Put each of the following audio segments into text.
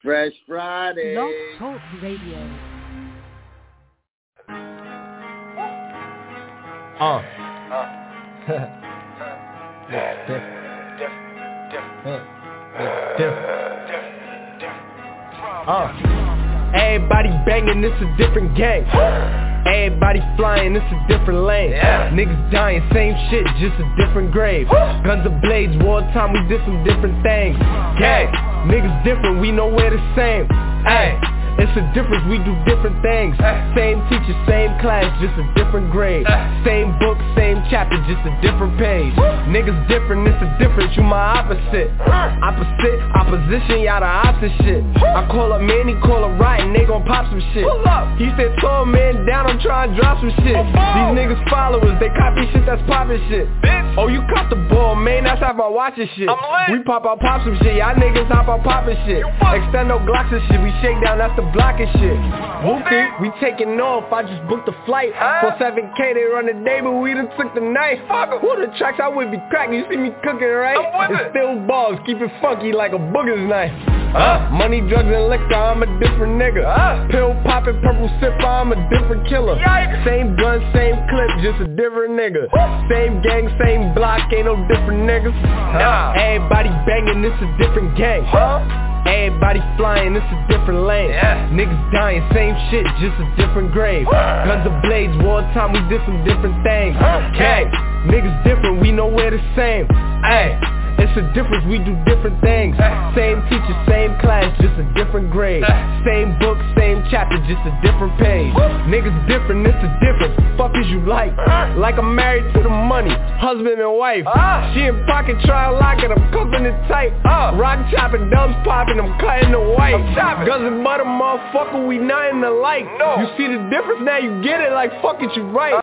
Fresh Friday. Blog Talk Radio. Everybody banging, it's a different gang. Everybody flying, it's a different lane. Niggas dying, same shit, just a different grave. Guns and blades, wartime, we did some different things. Gang, niggas different, we know we're the same. Ay, it's a difference, we do different things. Same teacher, same class, just a different grade. Same book, same chapter, just a different page. Niggas different, it's a difference, you my opposite. Opposite, opposition, y'all the opposite shit. I call up man, he call up right, and they gon' pop some shit. He said tall man down, I'm trying to drop some shit. These niggas followers, they copy shit that's poppin' shit. Oh, you caught the ball, man, that's how I watchin' shit. We pop out, pop some shit, y'all niggas hop out poppin' shit. Extendo Glocks and shit, we shake down, that's the blocking shit. Whoopie, we taking off, I just booked a flight. For 7K they run the day, but we done took the night. Who the tracks I would be cracking, you see me cooking, right? It's still balls, keep it funky like a booger's knife. Money, drugs, and liquor, I'm a different nigga. Pill poppin', purple sipper, I'm a different killer. Same gun, same clip, just a different nigga. Same gang, same block, ain't no different niggas. Everybody banging, it's a different gang. Everybody flying, it's a different lane. Niggas dying, same shit, just a different grave. Guns and blades, wartime, we did some different things. Gang, niggas different, we know we're the same. Ay, it's a difference, we do different things. Same teacher, same class, just a different grade. Same book, same chapter, just a different page. Niggas different, it's a difference. Fuck is you like? Like I'm married to the money, husband and wife. She in pocket, try to lock it, I'm cuffing it tight. Rock chopping, dubs popping, I'm cutting the white. Guns and butter, motherfucker, we not in the light. You see the difference now, you get it, like fuck it, you right.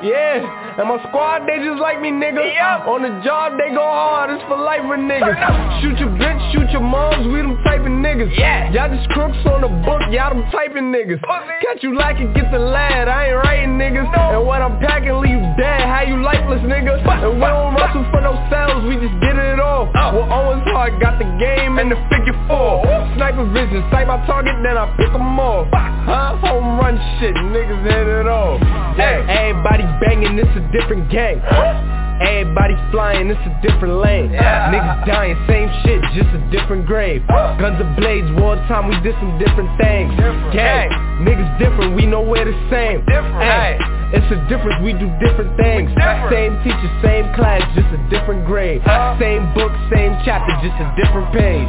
Yeah, and my squad, they just like me, nigga. On the job, they go hard, it's for life with niggas. Shoot your bitch, shoot your moms, we them type of niggas. Y'all just crooks on the book, y'all them type of niggas. Catch you like it, get the lad, I ain't writing niggas. And when I'm packing, leave you dead, how you lifeless, nigga? And we don't wrestle for no cells, we just get it all. Well, Owens Hart got the game and the figure 4. Sniper vision, sight my target, then I pick them off. Home run shit, niggas hit it off. Everybody banging, it's a different gang. Everybody flying, it's a different lane. Niggas dying, same shit, just a different grave. Guns and blades, wartime, we did some different things. Gang, niggas different, we know we're the same. Ay, it's a difference, we do different things. Same teacher, same class, just a different grade. Same book, same chapter, just a different page.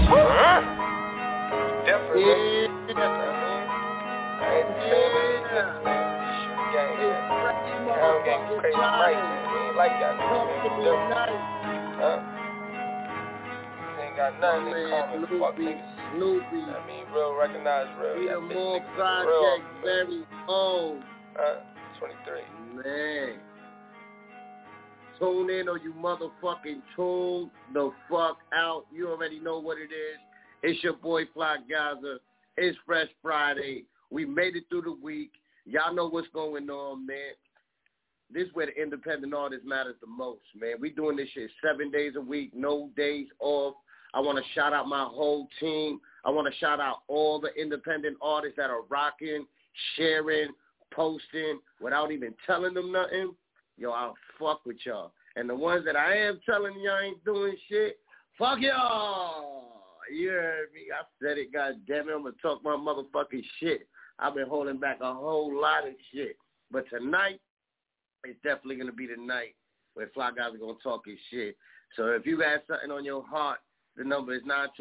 Like that, ain't got nothing in common. Fuck niggas. Snoopy. I mean, real, recognize real. We That the bitch more niggas project real. very own. 23. Man. Tune in or you motherfucking tune the fuck out. You already know what it is. It's your boy Fly Gaza. It's Fresh Friday. We made it through the week. Y'all know what's going on, man. This is where the independent artist matters the most, man. We doing this shit 7 days a week, no days off. I want to shout out my whole team. I want to shout out all the independent artists that are rocking, sharing, posting, without even telling them nothing. Yo, I'll fuck with y'all. And the ones that I am telling y'all ain't doing shit, fuck y'all. You heard me? I said it, goddammit. I'm going to talk my motherfucking shit. I've been holding back a whole lot of shit. But tonight, it's definitely going to be the night where Fly Guys are going to talk his shit. So if you got something on your heart, the number is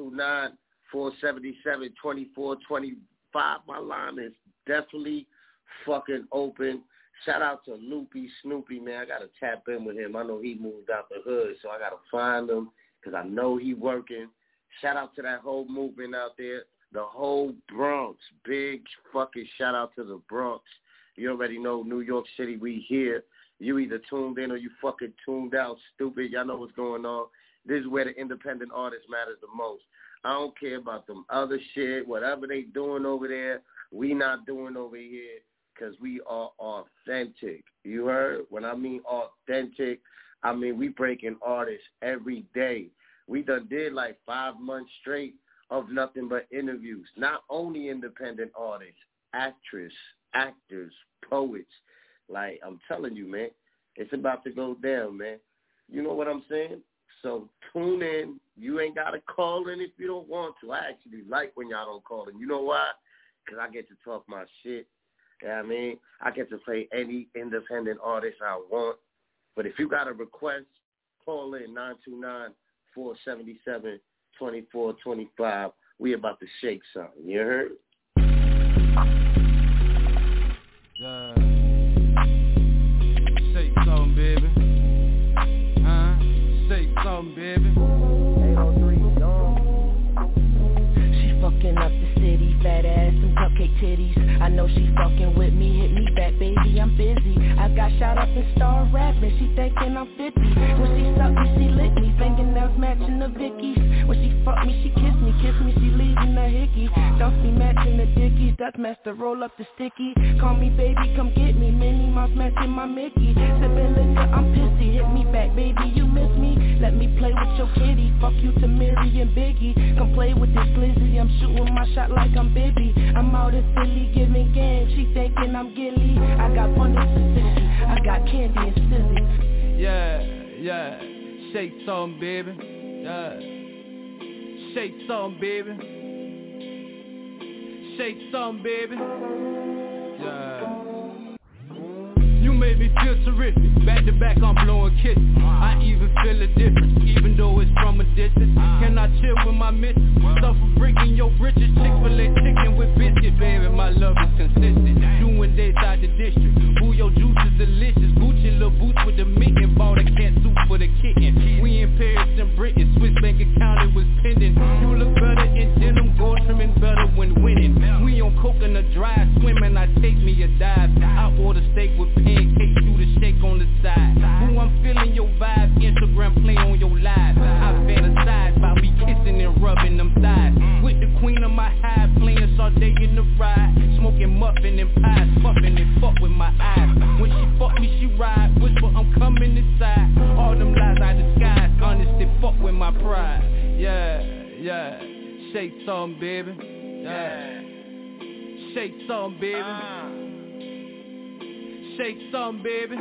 929-477-2425. My line is definitely fucking open. Shout out to Loopy Snoopy, man. I got to tap in with him. I know he moved out the hood, so I got to find him because I know he working. Shout out to that whole movement out there, the whole Bronx. Big fucking shout out to the Bronx. You already know New York City, we here. You either tuned in or you fucking tuned out, stupid. Y'all know what's going on. This is where the independent artist matters the most. I don't care about them other shit, whatever they doing over there, we not doing over here because we are authentic. You heard? When I mean authentic, I mean we breaking artists every day. We done did like 5 months straight of nothing but interviews. Not only independent artists, actors, poets. Like, I'm telling you, man, it's about to go down, man. You know what I'm saying? So tune in. You ain't got to call in if you don't want to. I actually like when y'all don't call in. You know why? Because I get to talk my shit. You know what I mean? I get to play any independent artist I want. But if you got a request, call in 929-477-2425. We about to shake something. You heard? Shake something, baby. Shake something, baby. 803, dog. She fucking up the city, fat ass and cupcake titties. I know she fucking with me, hit me back, baby, I'm busy. I got shot up and start rapping, she thinking I'm 50. When she suck me, she lick me, fingernails matching the Vickies. When she fuck me, she kiss me, she leaving a hickey. Don't be matching the dickies, that's master, roll up the sticky. Call me baby, come get me, Minnie Mouse matching my Mickey. Sippin' liquor, I'm pissy, hit me back, baby, you miss me. Let me play with your kitty, fuck you to Mary and Biggie. Come play with this glizzy, I'm shooting my shot like I'm Bibby. I'm out in Philly giving game, she thinking I'm Gilly. I got bundles for 50, I got candy and silly. Yeah, shake some, baby. Yeah, shake some, baby. Shake some, baby. Yeah. You made me feel terrific. Back to back, I'm blowing kisses. I even feel a difference, even though it's from a distance. Can I chill with my missus? Stuff for breaking your britches. Chick-fil-A chicken with biscuits, baby. My love is consistent. Doing days out the district. Ooh, your juice is delicious. Gucci little boots with the mitten. Bought a cat suit for the kitten. We in Paris and Britain. Swiss bank account, it was pending. You look better in denim. Gold trimming better when winning. We on coconut drive. Swimming, I take me a dive. I order steak with pancakes. Do the shake on the side. Ooh, I'm feeling your vibe. Instagram play on your live. I fantasize about me kissing and rubbing them thighs. With the queen of my hive, playing Sade in the ride. Smoking muffin and pies, puffin' and fuck with my eyes. When she fuck me, she ride. Whisper, I'm coming inside. All them lies I disguise. Honesty, fuck with my pride. Yeah. Shake some, baby. Yeah. Shake some, baby. Shake some, baby.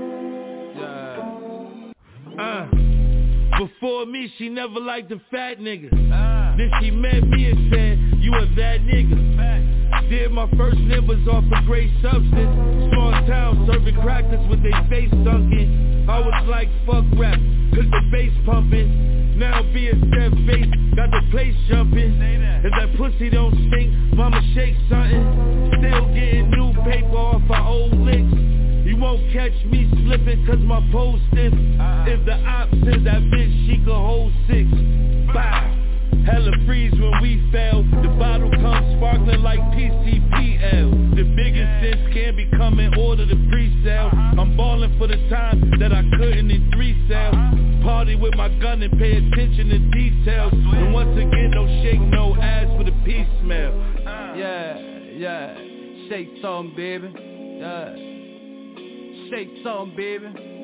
Yeah. Before me, she never liked a fat nigga. Then she met me and said, you a that nigga. Did my first numbers off a great substance. Small town serving crackers with their face sunken. I was like, fuck rap, cause the bass pumping. Now BSF bass, got the place jumping. If that pussy don't stink, mama shake something. Still getting new paper off our old licks. You won't catch me slipping cause my pole stiff. If the op says that bitch, she could hold 6. Bow. Hella freeze when we fell. The bottle comes sparkling like PCPL. The biggest sense can be coming, order the pre-sale. I'm balling for the time that I couldn't in 3 sales. Party with my gun and pay attention to details. And once again, no shake, no ass with a peace smell. Yeah, shake some, baby. Yeah. Shake some, baby.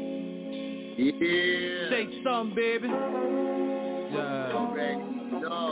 Yeah. Shake some, baby. Yeah. Already know.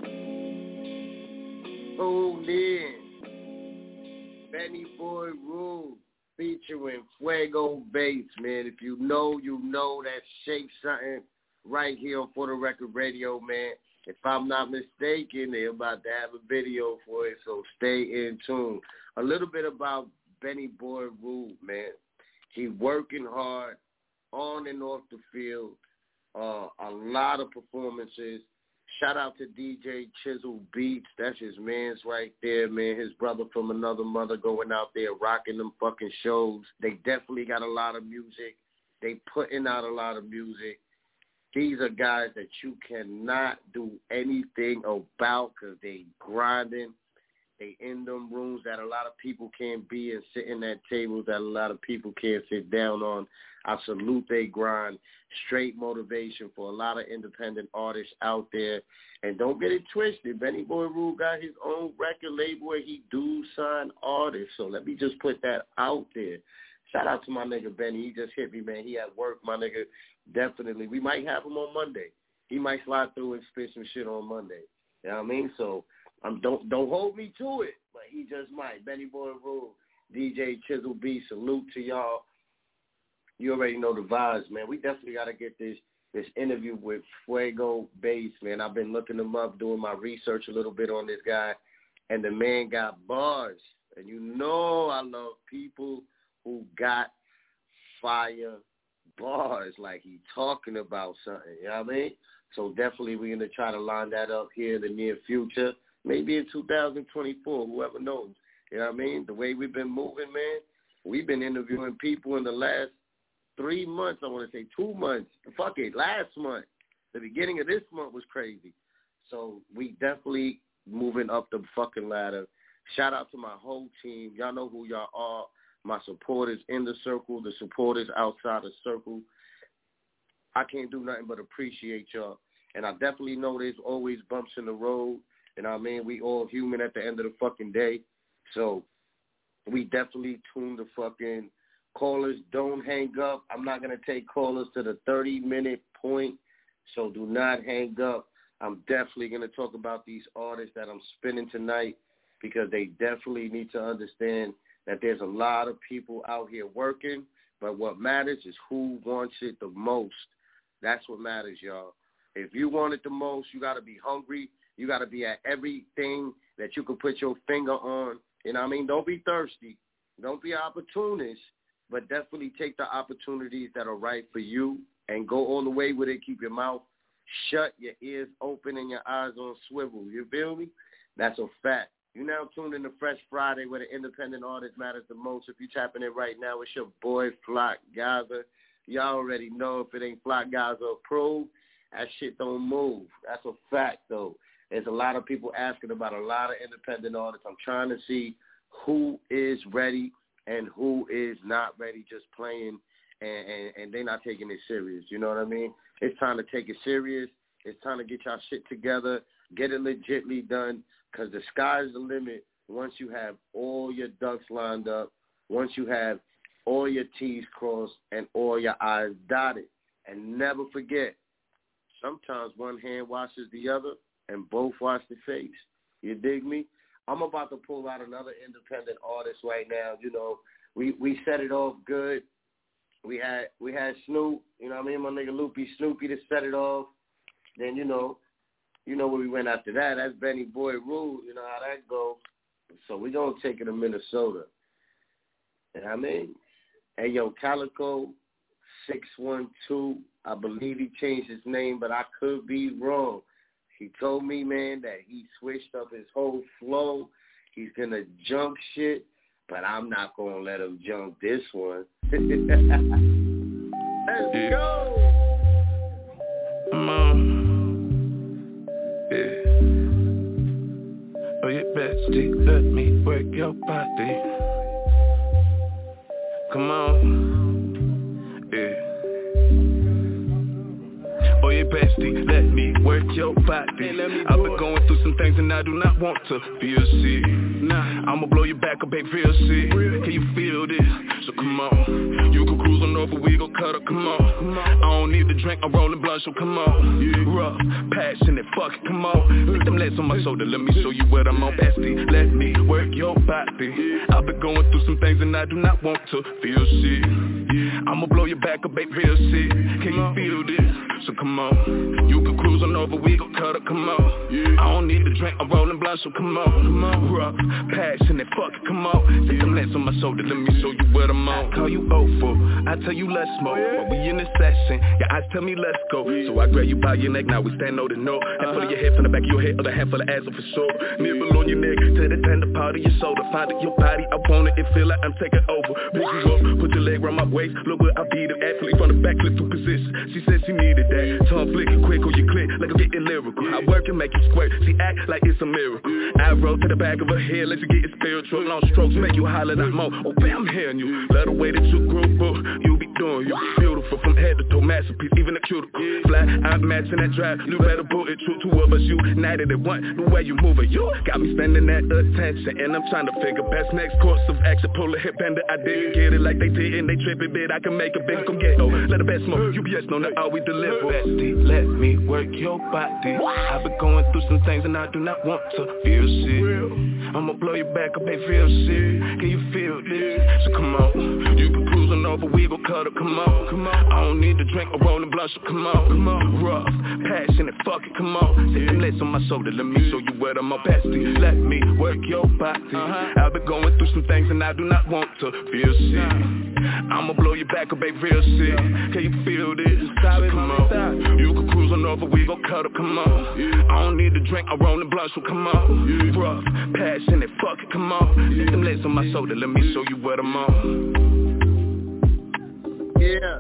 Tune in. Benny Boy Rule featuring Fuego Bass, man. If you know, you know that Shake Something right here on For the Record Radio, man. If I'm not mistaken, they're about to have a video for it, so stay in tune. A little bit about Benny Boy Rule, man. He working hard on and off the field. A lot of performances. Shout out to DJ Chisel Beats. That's his man's right there, man. His brother from another mother going out there rocking them fucking shows. They definitely got a lot of music. They putting out a lot of music. These are guys that you cannot do anything about because they grinding. They in them rooms that a lot of people can't be and sitting at tables that a lot of people can't sit down on. I salute they grind. Straight motivation for a lot of independent artists out there. And don't get it twisted. Benny Boy Rule got his own record label where he do sign artists. So let me just put that out there. Shout out to my nigga Benny. He just hit me, man. He at work, my nigga. Definitely. We might have him on Monday. He might slide through and spit some shit on Monday. You know what I mean? So don't hold me to it, but he just might. Benny Boy Rule, DJ Chisel B, salute to y'all. You already know the vibes, man. We definitely got to get this interview with Fuego Bass, man. I've been looking him up, doing my research a little bit on this guy, and the man got bars. And you know I love people who got fire bars, like he talking about something, you know what I mean? So definitely we're going to try to line that up here in the near future, maybe in 2024, whoever knows, you know what I mean? The way we've been moving, man, we've been interviewing people in the last 3 months, I want to say 2 months, fuck it, last month. The beginning of this month was crazy. So we definitely moving up the fucking ladder. Shout out to my whole team. Y'all know who y'all are. My supporters in the circle, the supporters outside the circle. I can't do nothing but appreciate y'all. And I definitely know there's always bumps in the road. You know what I mean? We all human at the end of the fucking day. So we definitely tune the fucking callers. Don't hang up. I'm not going to take callers to the 30-minute point, so do not hang up. I'm definitely going to talk about these artists that I'm spinning tonight because they definitely need to understand that there's a lot of people out here working, but what matters is who wants it the most. That's what matters, y'all. If you want it the most, you got to be hungry. You got to be at everything that you can put your finger on. You know what I mean? Don't be thirsty. Don't be an opportunist, but definitely take the opportunities that are right for you and go all the way with it. Keep your mouth shut, your ears open, and your eyes on swivel. You feel me? That's a fact. You now tuned in to Fresh Friday where the independent artist matters the most. If you tapping in right now, it's your boy Flock Gaza. Y'all already know if it ain't Flock Gaza approved, that shit don't move. That's a fact, though. There's a lot of people asking about a lot of independent artists. I'm trying to see who is ready and who is not ready, just playing, and they're not taking it serious. You know what I mean? It's time to take it serious. It's time to get y'all shit together, get it legitly done, because the sky's the limit once you have all your ducks lined up, once you have all your T's crossed and all your I's dotted. And never forget, sometimes one hand washes the other and both wash the face. You dig me? I'm about to pull out another independent artist right now. You know, we set it off good. We had Snoop, you know what I mean? My nigga Loopy Snoopy to set it off. Then, you know where we went after that. That's Benny Boy Rule. You know how that go. So we going to take it to Minnesota. You know what I mean? Hey, yo, Calico 612, I believe he changed his name, but I could be wrong. He told me, man, that he switched up his whole flow. He's going to junk shit, but I'm not going to let him junk this one. Let's go. Come on. Yeah. Oh, you bestie, let me work your body. Come on. Yeah. Oh, you bestie, let me work your body. I've been going through some things and I do not want to feel sick. Nah, I'ma blow your back up, babe, real sick. Can you feel this? So come on, you can cruise on over, we gon' cut up, come on. I don't need to drink, I'm rolling blunt, so come on. Rough, passionate, fuck it, come on. Stick them legs on my shoulder, let me show you what I'm on, bestie. Let me work your body. I've been going through some things and I do not want to feel sick. I'ma blow your back up, babe, real sick. Can you feel this? So come on, you can cruise on over, we gon' cut up, come on. I don't need to drink, I'm rolling blunt, so come on. Rough, passionate, fuck it, come on. Stick them legs on my shoulder, let me show you what I'm on. I call you for, I tell you let's smoke. While we in this session, your eyes tell me let's go. So I grab you by your neck, now we stand no to no. Hand full of your head from the back of your head, other hand full of ass for sure. Nibble on your neck, to the tender part of your shoulder. Find it, your body, I want it feel like I'm taking over. Pick you up, put your leg around my waist. Look where I beat the athlete from the back, flip to position. She said she needed that. Tongue flicking quick on your clip, like I'm getting lyrical. I work and make you squirt, she act like it's a miracle. I roll to the back of her head, let you get it spiritual. Long strokes make you holler that more. Oh, bam, I'm hearing you. Love the way that you groove, you be doing you. Beautiful from head to toe, masterpiece, even the cuticle. Fly, I'm matching that drive, you better put it true. Two of us, you united at one. The way you moving, you got me spending that attention. And I'm trying to figure best next Course of action, pull a hip bender, I didn't get it like they did and they tripping, bit I can make a big come get let the best smoke, UPS know not all we deliver. Bestie, let me work your body. I've been going through some things and I do not want to feel shit. I'ma blow you back up, ain't feel shit. Can you feel this? So come on, you can cruise on over, we gon' cut up, come on. I don't need to drink or roll and blunt, so come on. Rough, passionate, fuck it, come on. Sit them legs on my shoulder, let me show you where I'm a bestie. Let me work your body. I've been going through some things and I do not want to feel shit. I'ma blow you back up, babe, real shit. Can you feel this? So come on, you can cruise on over, we gon' cut up, come on. I don't need to drink or roll and blunt, so come on. Rough, passionate, fuck it, come on. Sit them legs on my shoulder, let me show you what I'm on. Yeah.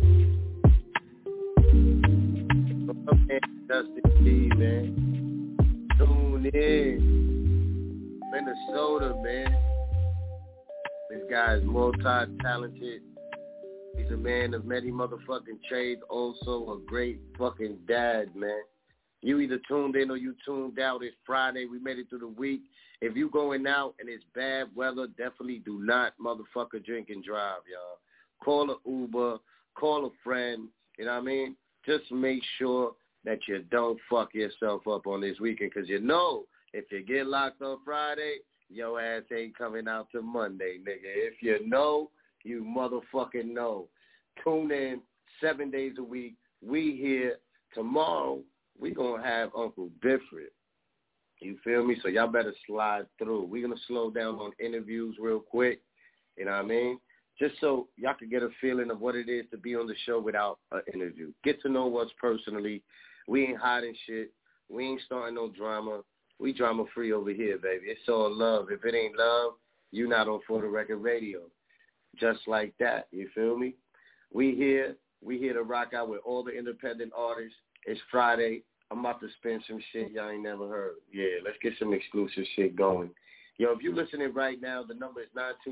Okay, Dusty T, man. Tune in. Minnesota, man. This guy is multi-talented. He's a man of many motherfucking trades. Also a great fucking dad, man. You either tuned in or you tuned out. It's Friday. We made it through the week. If you going out and it's bad weather, definitely do not motherfucker drink and drive, y'all. Call an Uber. Call a friend. You know what I mean? Just make sure that you don't fuck yourself up on this weekend, because you know if you get locked on Friday, your ass ain't coming out till Monday, nigga. If you know, you motherfucking know. Tune in 7 days a week. We here. Tomorrow, we going to have Uncle Different. You feel me? So y'all better slide through. We're going to slow down on interviews real quick. You know what I mean? Just so y'all can get a feeling of what it is to be on the show without an interview. Get to know us personally. We ain't hiding shit. We ain't starting no drama. We drama free over here, baby. It's all love. If it ain't love, you not on For the Record Radio. Just like that. You feel me? We here to rock out with all the independent artists. It's Friday. I'm about to spin some shit y'all ain't never heard. Yeah, let's get some exclusive shit going. Yo, if you listening right now, the number is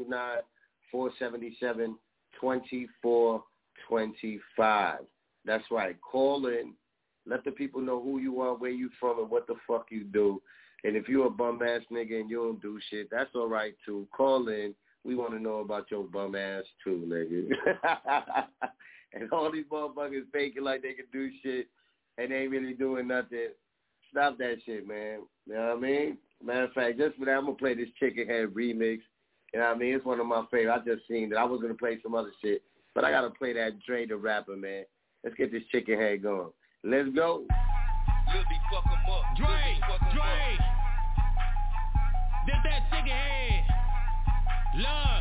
929-477-2425. That's right. Call in. Let the people know who you are, where you from, and what the fuck you do. And if you a bum-ass nigga and you don't do shit, that's all right, too. Call in. We want to know about your bum-ass, too, nigga. And all these motherfuckers faking like they can do shit and they ain't really doing nothing. Stop that shit, man. You know what I mean? Matter of fact, just for that, I'm going to play this Chicken Head remix. You know what I mean? It's one of my favorites. I just seen it. I was going to play some other shit, but I got to play that Dre the Rapper, man. Let's get this Chicken Head going. Let's go. Lil B fuck 'em up. Dre. This that Chicken Head. Love.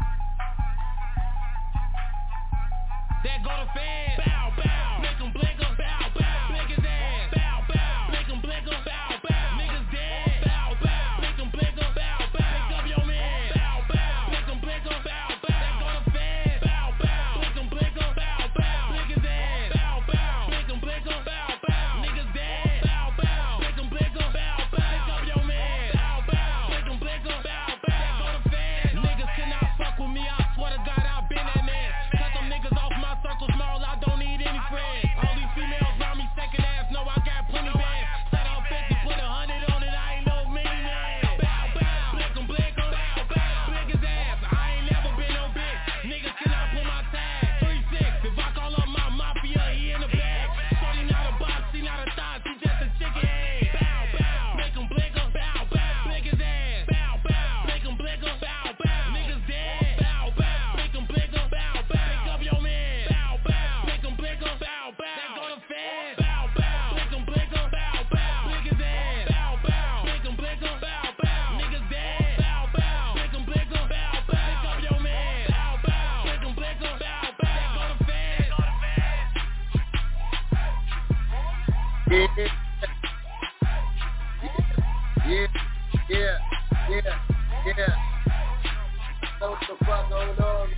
That go to fed. Bow, bow. Make 'em blink 'em. Bow, bow. Blink his ass. Bow, bow. Make 'em blink 'em. Bow, bow. Niggas dead. Bow, bow. Make 'em blink 'em. Bow, bow. Pick up your man. Bow, bow. Make 'em blink 'em. Bow, bow. That go to fed. Bow, bow. Make 'em blink 'em. Bow, bow. Blink his ass. Bow, bow. Make 'em blink 'em. Bow, bow. Niggas dead. Bow, bow. Make 'em blink 'em. Bow, bow. Pick up your man. Bow, bow. Make 'em blink 'em. Bow, bow. That go to fed. Niggas cannot fuck with me. I swear to God, I've been that man. Cut them niggas off my circle small. I don't need any friends. All these females round me second ass. No, I got plenty bands. Set off 50, put 100 on it. I ain't no mini man. Bow, bow. Blink 'em, blink 'em. Bow, bow. Blink his ass. I ain't never been no bitch. Niggas cannot pull my tag. 3-6. If I call up my mafia, he in the bag. Shorty not a box, she not a thought. She just a chicken head. Bow, bow. Make 'em blink 'em. Bow, bow. Blink his ass. Bow, bow. Make 'em blink 'em. Bow, bow. Niggas dead. Bow, bow. Make 'em blink 'em. Bow, bow. Pick up your man. Bow, bow. Make 'em blink 'em. Bow, bow. That go to fed. Bow, bow. Make 'em blink 'em. Bow, bow. Blink his ass. Bow, bow. Make 'em blink 'em. Bow, bow. Niggas dead. Bow, bow. Make 'em blink 'em. Bow, bow. Pick up your man. Bow, bow. Make 'em blink 'em. Bow, bow. That go to fed. Yeah. What the fuck going on?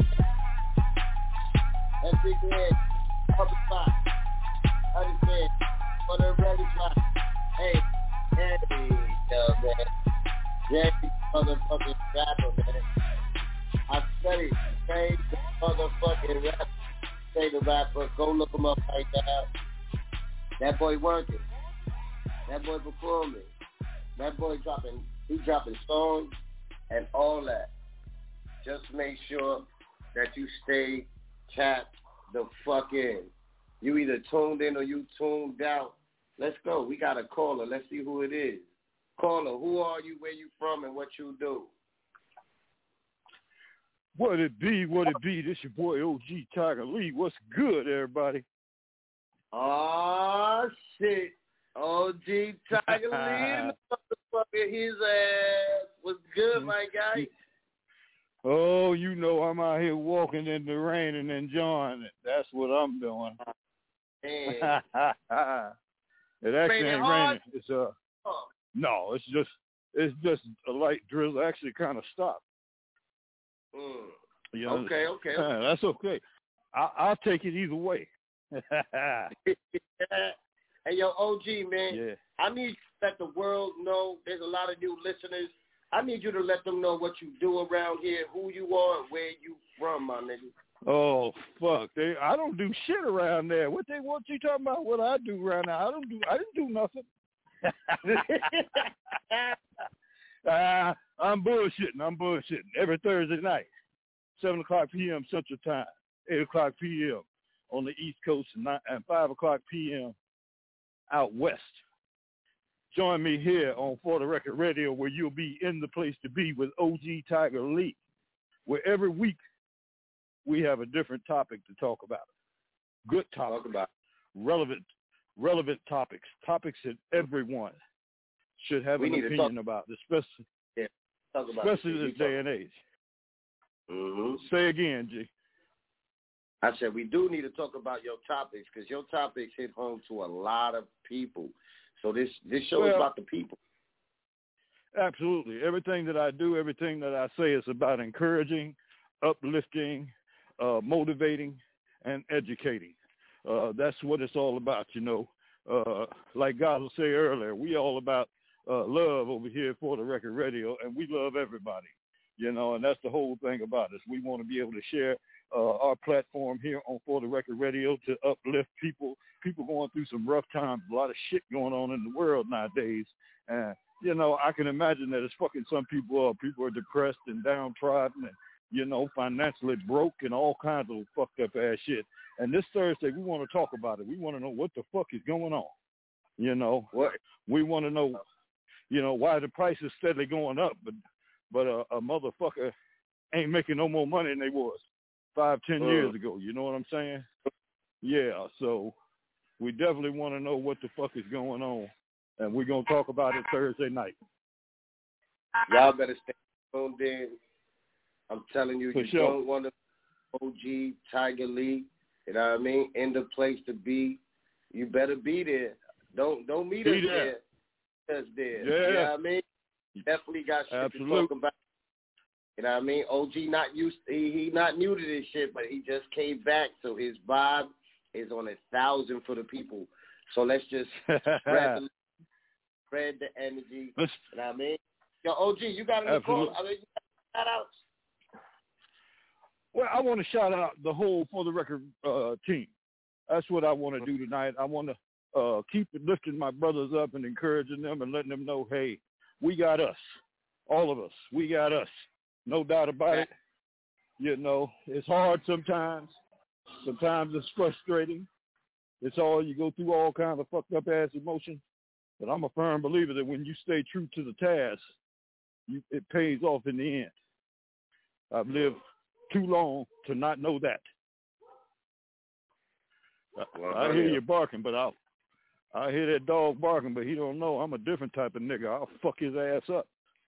That big head, up the spot. Understand? On the ready spot. Hey, yo, man. Jay, motherfucking rapper, man. I studied, say the motherfucking rapper. Say the rapper, go look him up right now. That boy working. That boy performing. That boy dropping songs and all that. just make sure that you stay tapped the fuck in. You either tuned in or you tuned out. Let's go. We got a caller. Let's see who it is. Caller, who are you, where you from, and what you do? What it be? This your boy OG Tiger Lee. What's good, everybody? Oh, shit. OG Tiger Lee, motherfucker, his ass. What's good, my guy? Oh, you know I'm out here walking in the rain and enjoying it. That's what I'm doing. It actually ain't raining. It's no, it's just a light drizzle. Actually, kind of stopped. You know, okay. That's okay. I'll take it either way. Hey, yo, OG, man. Yeah. I need to let the world know. There's a lot of new listeners. I need you to let them know what you do around here, who you are, and where you from, my nigga. Oh, fuck. I don't do shit around there. What you talking about? What I do around there? I didn't do nothing. I'm bullshitting. Every Thursday night, 7 o'clock p.m. Central Time, 8 o'clock p.m. on the East Coast, and 5 o'clock p.m. out west. Join me here on For the Record Radio, where you'll be in the place to be with OG Tiger Lee, where every week we have a different topic to talk about. Good topic. Talk about relevant topics that everyone should have an opinion about, especially this day and age. Mm-hmm. Say again, G. I said we do need to talk about your topics because your topics hit home to a lot of people. So this show is about the people. Absolutely. Everything that I do, everything that I say is about encouraging, uplifting, motivating, and educating. That's what it's all about, you know. Like God will say earlier, we all about love over here For the Record Radio, and we love everybody, you know, and that's the whole thing about us. We want to be able to share our platform here on For the Record Radio to uplift people going through some rough times, a lot of shit going on in the world nowadays. And, you know, I can imagine that it's fucking some people are depressed and downtrodden and, you know, financially broke and all kinds of fucked up ass shit. And this Thursday, we want to talk about it. We want to know what the fuck is going on. You know, what? We want to know, you know, why the price is steadily going up, but a motherfucker ain't making no more money than they was 5-10 years ago. You know what I'm saying? Yeah, so we definitely want to know what the fuck is going on, and we're going to talk about it Thursday night. Y'all better stay tuned in. I'm telling you, sure. Don't want to OG Tiger Lee, you know what I mean, in the place to be. You better be there. Don't meet us there. Us there. Yeah. You know what I mean? You definitely got shit to talk about. You know what I mean? OG he not new to this shit, but he just came back, so his vibe is on 1,000 for the people. So let's just spread the energy. You know what I mean? Yo, OG, you got any call? I mean, you got shout-outs? Well, I want to shout out the whole For the Record team. That's what I want to do tonight. I want to keep lifting my brothers up and encouraging them and letting them know, hey, we got us. All of us. We got us. No doubt about it. You know, it's hard sometimes. Sometimes it's frustrating. It's all, you go through all kinds of fucked up ass emotions. But I'm a firm believer that when you stay true to the task, it pays off in the end. I've lived too long to not know that. I hear you barking, but I hear that dog barking, but he don't know I'm a different type of nigga. I'll fuck his ass up.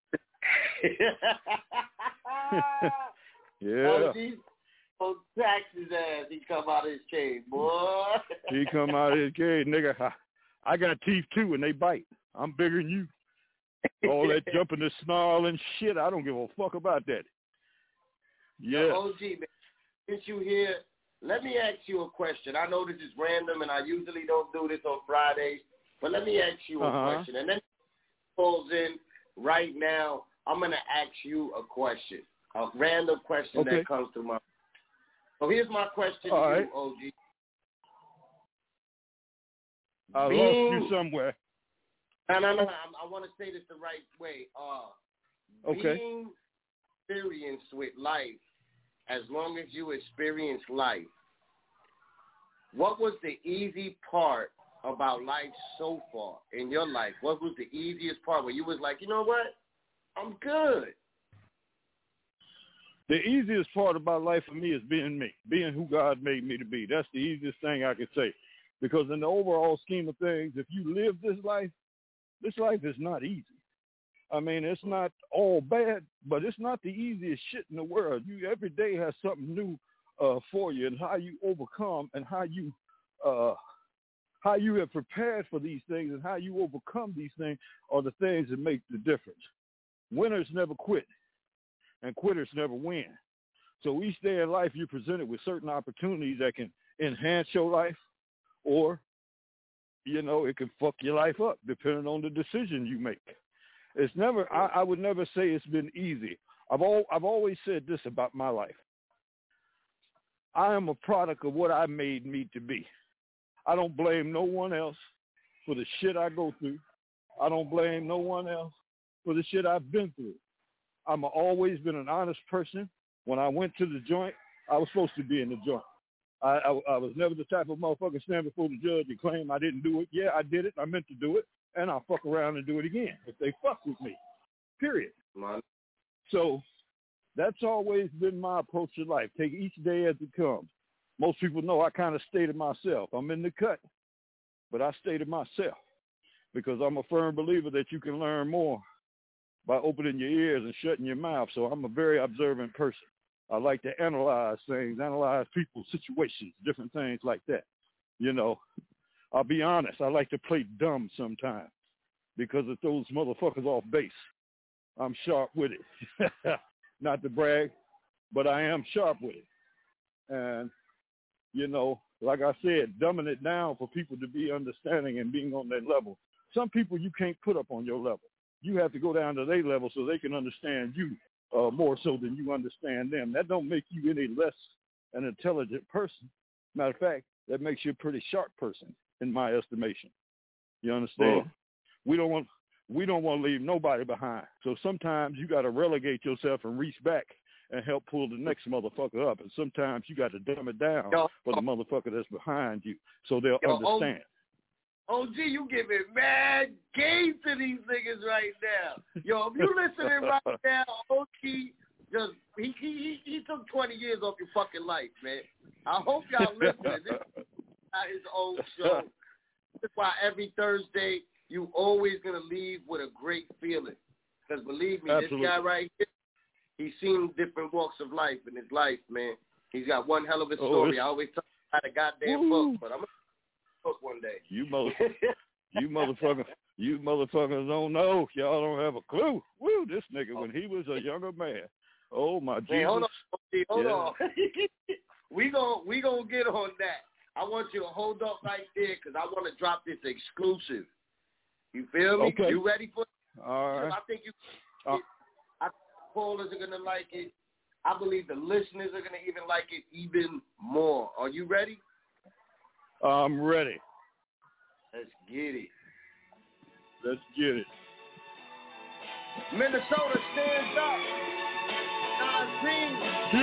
Yeah. Oh, tax his ass. He come out of his cage, boy. He come out of his cage, nigga. I got teeth too, and they bite. I'm bigger than you. All that jumping and snarling shit, I don't give a fuck about that. Yeah. Yo, OG, man, since you here, let me ask you a question. I know this is random, and I usually don't do this on Fridays, but let me ask you a question. And then calls in right now. I'm going to ask you a question, a random question that comes to my. So here's my question to you, OG. I lost you somewhere. No. I want to say this the right way. Being experience with life, as long as you experience life, what was the easy part about life so far in your life? What was the easiest part where you was like, you know what? I'm good. The easiest part about life for me is being me, being who God made me to be. That's the easiest thing I could say. Because in the overall scheme of things, if you live this life is not easy. I mean, it's not all bad, but it's not the easiest shit in the world. You every day has something new for you, and how you overcome and how you have prepared for these things and how you overcome these things are the things that make the difference. Winners never quit, and quitters never win. So each day in life, you're presented with certain opportunities that can enhance your life, or, you know, it can fuck your life up depending on the decision you make. It's never. I would never say it's been easy. I've always said this about my life. I am a product of what I made me to be. I don't blame no one else for the shit I go through. I don't blame no one else for the shit I've been through. I've always been an honest person. When I went to the joint, I was supposed to be in the joint. I was never the type of motherfucker stand before the judge and claim I didn't do it. Yeah, I did it. I meant to do it. And I'll fuck around and do it again if they fuck with me, period. So that's always been my approach to life. Take each day as it comes. Most people know I kind of stay to myself. I'm in the cut, but I stay to myself because I'm a firm believer that you can learn more by opening your ears and shutting your mouth. So I'm a very observant person. I like to analyze things, analyze people's situations, different things like that. You know, I'll be honest, I like to play dumb sometimes because it throws motherfuckers off base. I'm sharp with it. Not to brag, but I am sharp with it. And, you know, like I said, dumbing it down for people to be understanding and being on their level. Some people you can't put up on your level. You have to go down to their level so they can understand you more so than you understand them. That don't make you any less an intelligent person. Matter of fact, that makes you a pretty sharp person, in my estimation. You understand? Oh. We don't want to leave nobody behind. So sometimes you got to relegate yourself and reach back and help pull the next motherfucker up. And sometimes you got to dumb it down for the motherfucker that's behind you so they'll understand. OG, you giving mad game to these niggas right now. Yo, if you listening right now, OG just he took 20 years off your fucking life, man. I hope y'all listening. This is not his own show. That's why every Thursday you always gonna leave with a great feeling. Because believe me, Absolutely. This guy right here, he's seen different walks of life in his life, man. He's got one hell of a story. I always talk about a goddamn book, but I'm gonna book one day. You motherfuckers don't know. Y'all don't have a clue. Woo, this nigga when he was a younger man. Oh my Jesus. Hey, hold on. We gonna get on that. I want you to hold up right there because I want to drop this exclusive. You feel me? Okay. You ready for it? All right. I think I think callers are gonna like it. I believe the listeners are gonna even like it even more. Are you ready? I'm ready. Let's get it. Let's get it. Minnesota stands up. 19.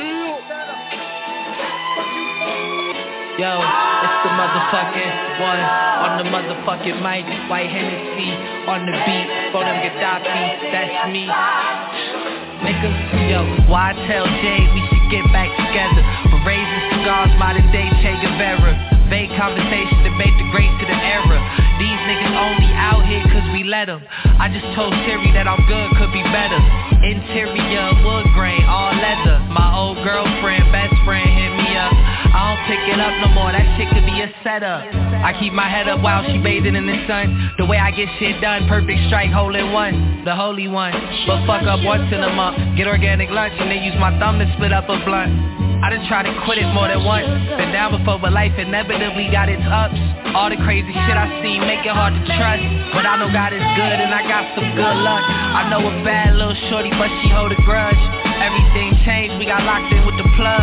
Yo, it's the motherfucking one on the motherfucking mic. White Hennessy on the beat. For them Gaddafi, that's me. Niggas, yo, why tell Jay we should get back together? For raising cigars, modern day Che Guevara. Vague conversation, debate the great to the era. These niggas only out here cause we let them. I just told Siri that I'm good, could be better. Interior, wood grain, all leather. My old girlfriend, best friend hit me up. I don't pick it up no more, that shit could be a setup. I keep my head up while she bathing in the sun. The way I get shit done, perfect strike, hole in one. The holy one, but fuck up once in a month. Get organic lunch and then use my thumb to split up a blunt. I done tried to quit it more than once. Been down before, but life inevitably got its ups. All the crazy shit I see make it hard to trust. But I know God is good and I got some good luck. I know a bad little shorty, but she hold a grudge. Everything changed, we got locked in with the plug.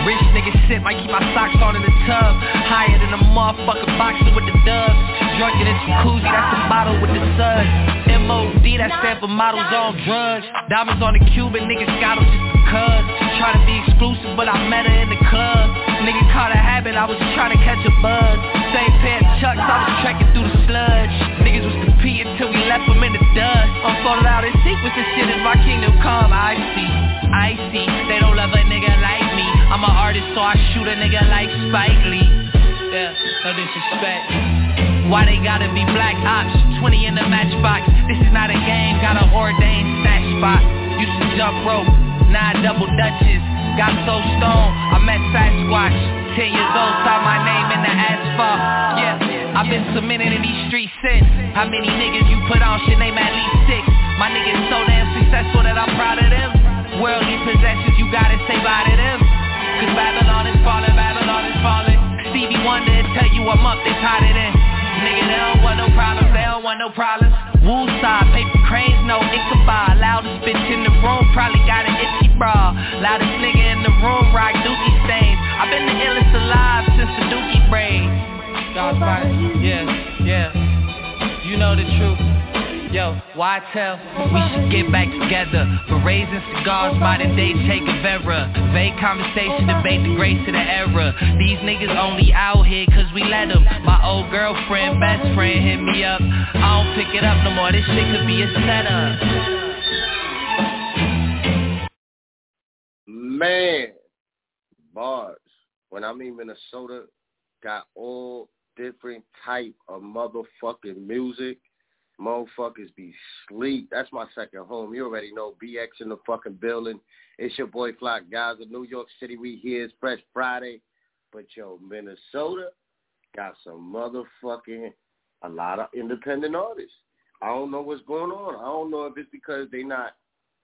Rich nigga shit, might keep my socks on in the tub. Higher than a motherfucking boxer with the dubs. Drunk in a jacuzzi, that's a bottle with the suds. MOD, that stand for models on drugs. Diamonds on the Cuban, niggas got them just because. Trying to be exclusive, but I met her in the club. Nigga caught a habit, I was trying to catch a buzz. Same pair of chucks, I was trekking through the sludge. Niggas was competing till we left them in the dust. Unfolded out in sequence, this shit is my kingdom come. I see, they don't love a nigga like me. I'm an artist, so I shoot a nigga like Spike Lee. Yeah, no disrespect. Why they gotta be black ops? 20 in the matchbox. This is not a game, got an ordained snatch spot. Used to jump rope, now I double dutches. Got so stoned, I met Sasquatch. 10 years old, saw my name in the asphalt. Yeah, I've been cemented in these streets since. How many niggas you put on should name at least 6. My niggas so damn successful that I'm proud of them. Worldly possessions, you gotta say bye to them. Cause Babylon is falling, Babylon is falling. Stevie Wonder tell you I'm up, they tied it in. Nigga, they don't want no problems, they don't want no problems. Woosah, paper cranes, no Ichabod. Loudest bitch in the room, probably got an itchy bra. Loudest nigga in the room, rock dookie stains. I've been the illest alive since the dookie braid. Yeah, you know the truth. Yo, why tell? We should get back together. Berets and cigars, modern day Che Guevara. Vague conversation, debate the grace of the era. These niggas only out here cause we let them. My old girlfriend, best friend hit me up. I don't pick it up no more, this shit could be a setup. Man, bars. When I'm in Minnesota, got all different type of motherfucking music. Motherfuckers be sleep. That's my second home. You already know. BX in the fucking building. It's your boy Flock Gaza. New York City, we here. It's Fresh Friday. But yo, Minnesota got some motherfucking, a lot of independent artists. I don't know what's going on. I don't know if it's because they not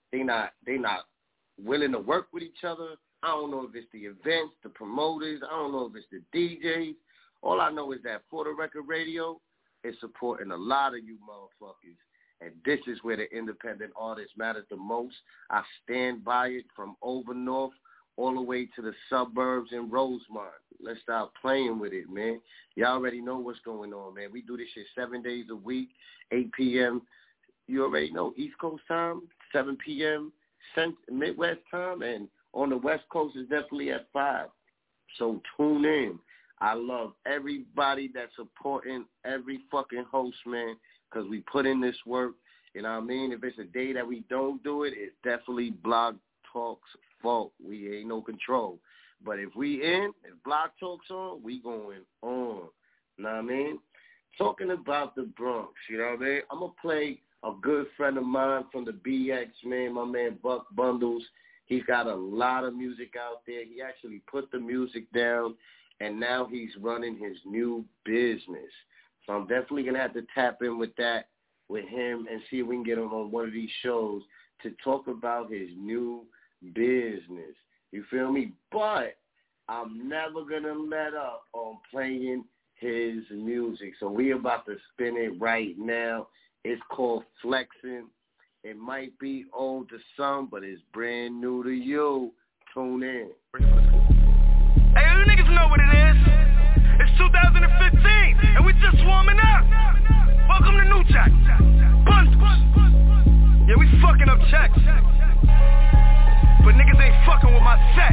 willing to work with each other. I don't know if it's the events, the promoters. I don't know if it's the DJs. All I know is that For the Record Radio is supporting a lot of you motherfuckers. And this is where the independent artist matters the most. I stand by it from over north all the way to the suburbs in Rosemont. Let's stop playing with it, man. Y'all already know what's going on, man. We do this shit 7 days a week, 8 p.m. You already know, East Coast time, 7 p.m. Midwest time, and on the West Coast is definitely at 5. So tune in. I love everybody that's supporting every fucking host, man, because we put in this work. You know what I mean? If it's a day that we don't do it, it's definitely Blog Talk's fault. We ain't no control. But if we in, if Blog Talk's on, we going on. You know what I mean? Talking about the Bronx, you know what I mean? I'm going to play a good friend of mine from the BX, man, my man Buck Bundles. He's got a lot of music out there. He actually put the music down, and now he's running his new business. So I'm definitely going to have to tap in with that, with him, and see if we can get him on one of these shows to talk about his new business. You feel me? But I'm never going to let up on playing his music. So we about to spin it right now. It's called Flexing. It might be old to some, but it's brand new to you. Tune in. Hey, you niggas know what it is. It's 2015, and we just warming up. Welcome to New Jack. Bundles. Yeah, we fucking up checks. But niggas ain't fucking with my set.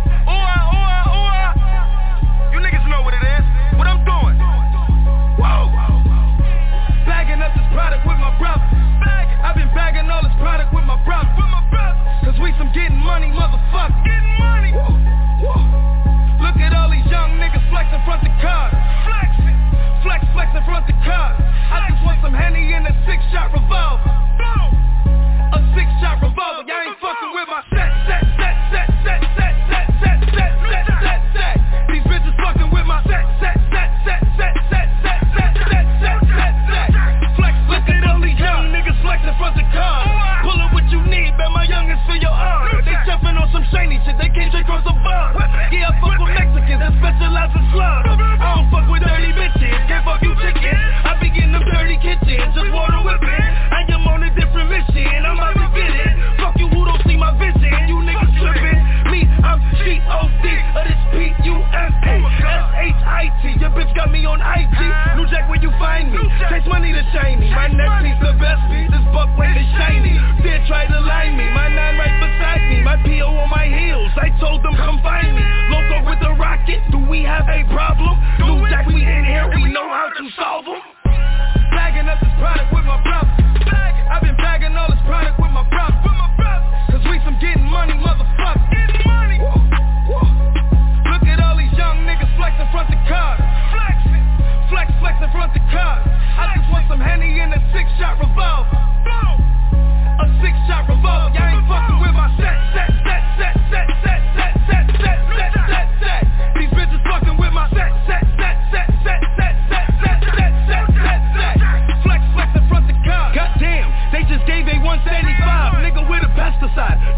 You niggas know what it is. What I'm doing. Whoa. Bagging up this product with my brother. I've been bagging all this product with my brother. Cause we some getting money, motherfucker. Getting money. Whoa. Look at all these young niggas flexing front the car. Flexing front the car. I just want some Henny in a 6-shot revolver. A 6-shot revolver. Y'all ain't fucking with my set.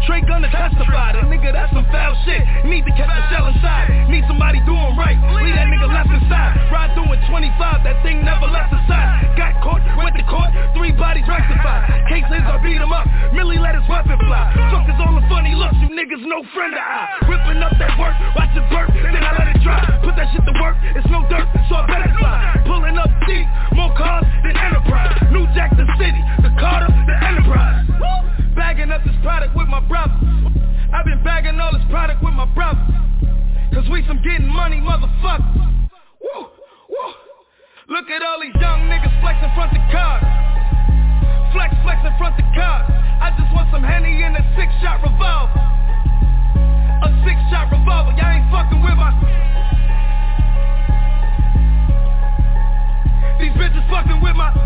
Trey gonna testify. That nigga, that's some foul shit. Need to catch the shell inside. Need somebody doing right. Leave that nigga left inside. Ride through in 25, that thing never left the side. Got caught, went to court, 3 bodies rectified. Cases, I beat him up. Millie let his weapon fly. Fuckers all the funny looks, you niggas no friend of I. Ripping up that work, watch it burp, then I let it dry. Put that shit to work, it's no dirt, so I better slide. Pulling up deep, more cars than Enterprise. New Jack the City, the Carter, the Enterprise. Bagging up this product with my brother. I've been bagging all this product with my brother. Cause we some getting money motherfuckers. Woo, woo. Look at all these young niggas flex in front of cars. Flex in front of cars. I just want some Henny in a 6-shot revolver. A 6-shot revolver, y'all ain't fucking with my. These bitches fucking with my.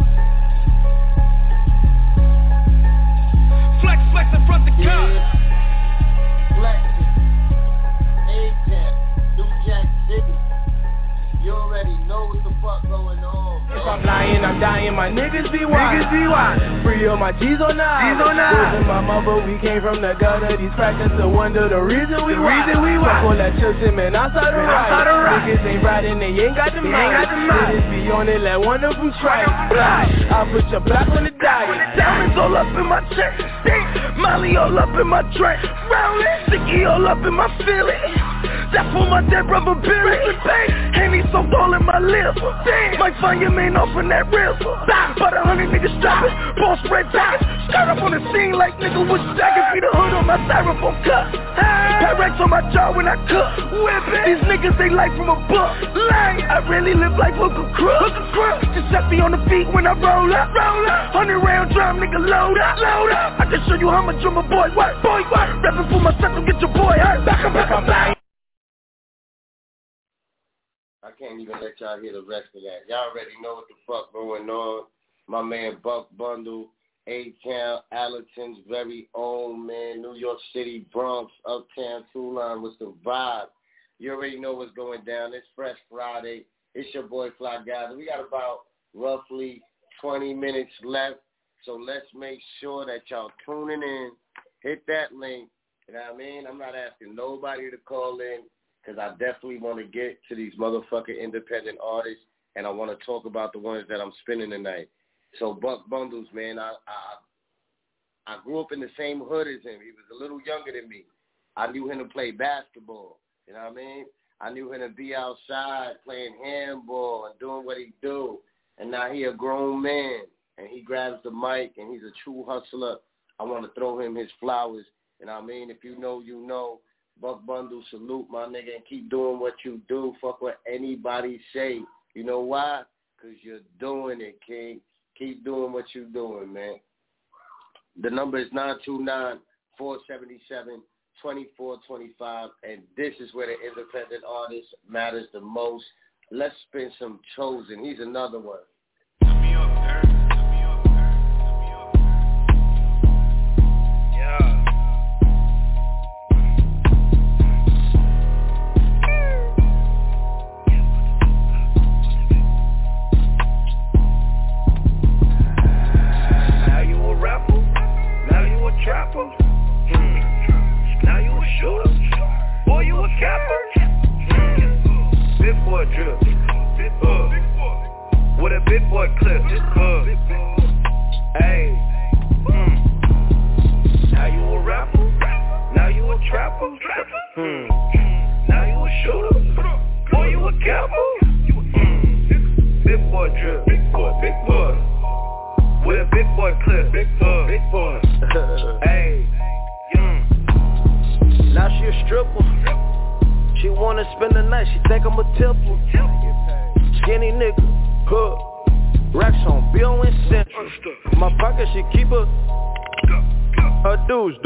Flex in front of cars. Flexing. A-Town, New Jack City. You already know what the fuck going on. If I'm lying, I'm dying, my niggas be wild. Free all my G's on nine. Losing my mother, we came from the gutter. These practice to wonder the reason we wild. Fuck all that chills him and outside the ride. Niggas ain't riding, they ain't got the mind. Niggas be on it like one of them strike. I put your black on the diet. Diamonds all up in my chest. Molly all up in my drink. Sticky all up in my feeling. That's for my dead brother Billy. Henny soaked all in my lips. Might find your man off in that rip. About 100 niggas strapping, ball spread jackets. Start up on the scene like nigga with jackets. Be the hood on my styrofoam cut. Pyrex on my jaw when I cook. These niggas they like from a book. I really live like Hook a Crook. Just set me on the feet when I roll up. 100 round drum, nigga load up. I can show you how much I'm a boy work. Rapping for myself, don't get your boy hurt. Back up. I can't even let y'all hear the rest of that. Y'all already know what the fuck going on. My man Buck Bundle, A-Town, Allerton's very own, man. New York City, Bronx, Uptown, Tulane with the vibe. You already know what's going down. It's Fresh Friday. It's your boy Fly Guys. We got about roughly 20 minutes left. So let's make sure that y'all tuning in. Hit that link. You know what I mean? I'm not asking nobody to call in, because I definitely want to get to these motherfucking independent artists, and I want to talk about the ones that I'm spinning tonight. So Buck Bundles, man, I grew up in the same hood as him. He was a little younger than me. I knew him to play basketball. You know what I mean? I knew him to be outside playing handball and doing what he do. And now he a grown man, and he grabs the mic, and he's a true hustler. I want to throw him his flowers. You know what I mean? If you know, you know. Buck Bundle, salute my nigga, and keep doing what you do. Fuck what anybody say. You know why? Because you're doing it, King. Keep doing what you're doing, man. The number is 929-477-2425, and this is where the independent artist matters the most. Let's spin some Chosen. He's another one. Now you a shooter, boy you a capper. Big boy drip, with a big boy clip. Hey, now you a rapper, now you a trapper. Now you a shooter, boy you a capper. Big boy drip, big boy, with a big boy clip. Big boy. Hey. Now she a stripper. She wanna spend the night, she think I'm a tipper. Skinny nigga, hood. Racks on, Bill and Central. My pocket, she keep her dudes.